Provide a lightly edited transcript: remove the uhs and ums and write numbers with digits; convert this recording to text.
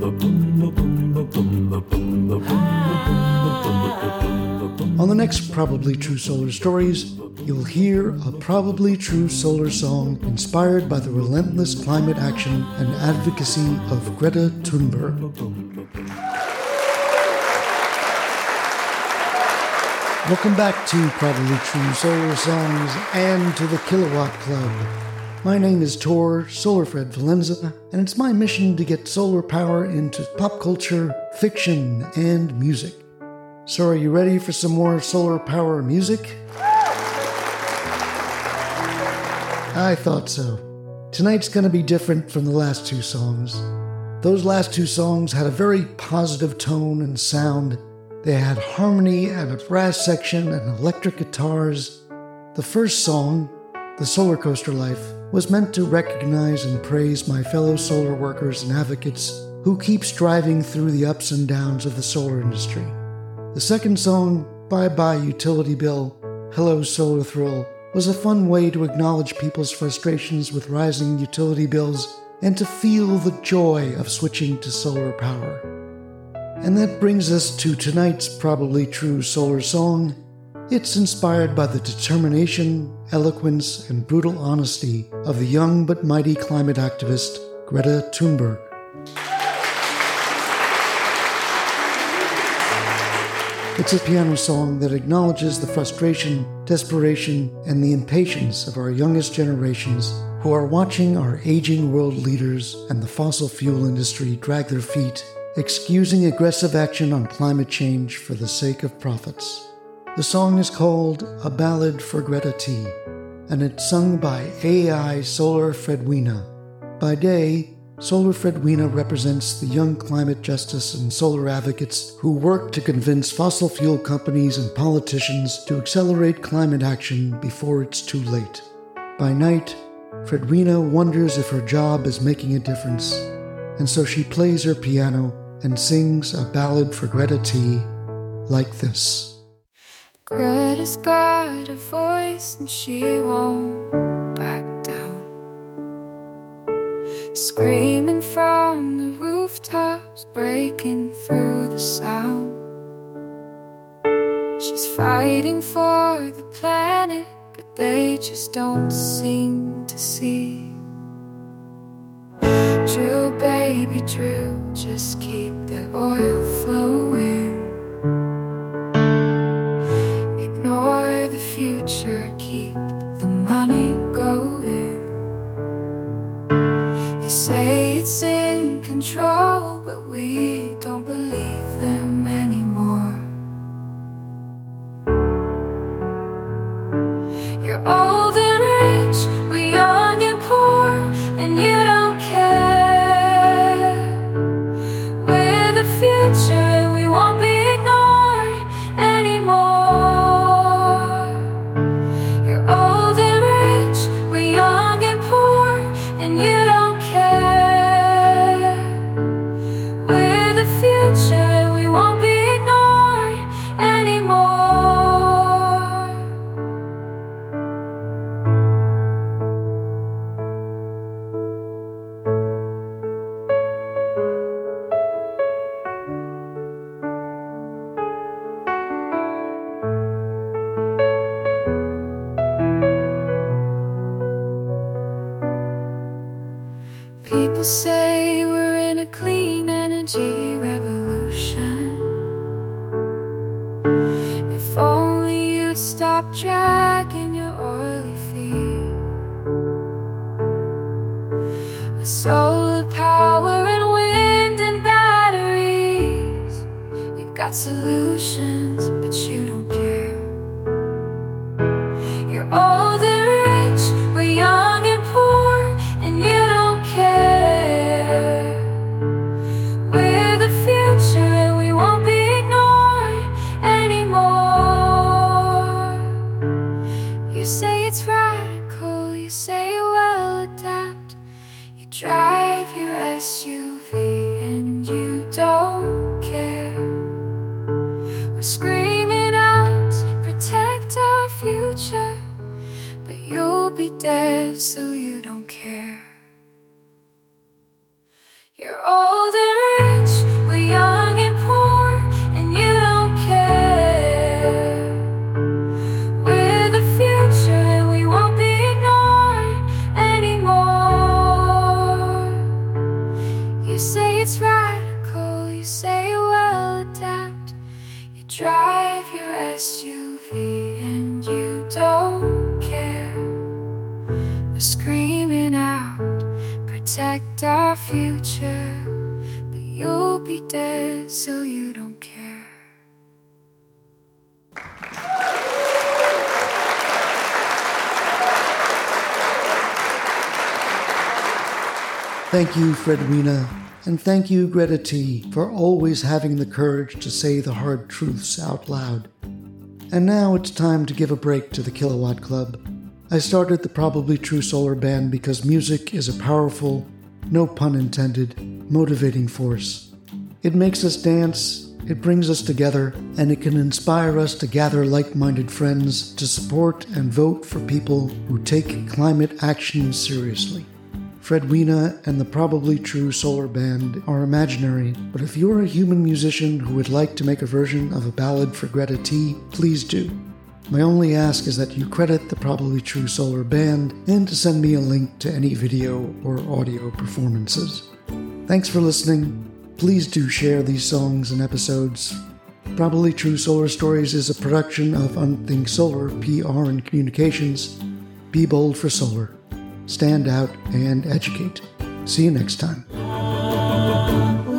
On the next Probably True Solar Stories, you'll hear a probably true solar song inspired by the relentless climate action and advocacy of Greta Thunberg. Welcome back to Probably True Solar Songs and to the Kilowatt Club. My name is Tor Solarfred Valenza, and it's my mission to get solar power into pop culture, fiction, and music. So are you ready for some more solar power music? I thought so. Tonight's going to be different from the last two songs. Those last two songs had a very positive tone and sound. They had harmony and a brass section and electric guitars. The first song, The Solar Coaster Life, was meant to recognize and praise my fellow solar workers and advocates who keep striving through the ups and downs of the solar industry. The second song, Bye Bye Utility Bill, Hello Solar Thrill, was a fun way to acknowledge people's frustrations with rising utility bills and to feel the joy of switching to solar power. And that brings us to tonight's probably true solar song. It's inspired by the determination, eloquence, and brutal honesty of the young but mighty climate activist Greta Thunberg. It's a piano song that acknowledges the frustration, desperation, and the impatience of our youngest generations who are watching our aging world leaders and the fossil fuel industry drag their feet, excusing aggressive action on climate change for the sake of profits. The song is called A Ballad for Greta T, and it's sung by AI Solar Fredwina. By day, Solar Fredwina represents the young climate justice and solar advocates who work to convince fossil fuel companies and politicians to accelerate climate action before it's too late. By night, Fredwina wonders if her job is making a difference, and so she plays her piano and sings a ballad for Greta T like this. Greta's got a voice and she won't back down, screaming from the rooftops, breaking through the sound. She's fighting for the planet, but they just don't seem to see. Drill, baby, drill, just keep the oil flowing. Ignore the future, keep the money going. They say it's in control, but we don't believe them anymore. You're old and rich, we're young and poor, and you don't care. We're the future and we won't be ignored anymore. You're old and rich, we're young and poor, and you don't care. We're the future and we won't be ignored anymore. People say we're in a clean energy revolution. If only you'd stop dragging your oily feet. With solar power and wind and batteries, you've got solutions, but you don't care. You're old and rich, we're young and poor, and you don't care. We're the future and we won't be ignored anymore. You say it's radical, you say you will adapt. You drive your SUV and you don't care. We're screaming out, protect our future, but you'll be dead so you don't care. You're old and rich, You say it's radical, you say you will adapt. You drive your SUV and you don't care. We're screaming out, protect our future, but you'll be dead so you don't care. Thank you, Fredwina, and thank you, Greta T, for always having the courage to say the hard truths out loud. And now it's time to give a break to the Kilowatt Club. I started the Probably True Solar Band because music is a powerful, no pun intended, motivating force. It makes us dance, it brings us together, and it can inspire us to gather like-minded friends to support and vote for people who take climate action seriously. Fredwina and the Probably True Solar Band are imaginary, but if you're a human musician who would like to make a version of a ballad for Greta T, please do. My only ask is that you credit the Probably True Solar Band and to send me a link to any video or audio performances. Thanks for listening. Please do share these songs and episodes. Probably True Solar Stories is a production of Unthink Solar, PR and Communications. Be bold for solar. Stand out and educate. See you next time.